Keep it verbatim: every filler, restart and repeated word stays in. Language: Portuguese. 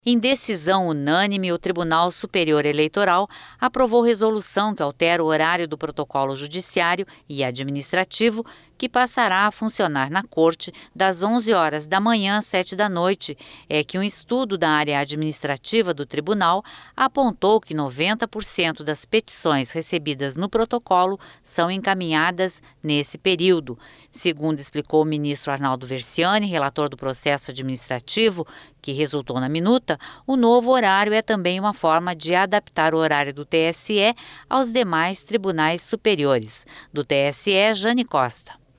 Em decisão unânime, o Tribunal Superior Eleitoral aprovou resolução que altera o horário do protocolo judiciário e administrativo, que passará a funcionar na Corte das onze horas da manhã às sete da noite. É que um estudo da área administrativa do tribunal apontou que noventa por cento das petições recebidas no protocolo são encaminhadas nesse período. Segundo explicou o ministro Arnaldo Versiani, relator do processo administrativo, que resultou na minuta, o novo horário é também uma forma de adaptar o horário do T S E aos demais tribunais superiores. Do T S E, Jane Costa.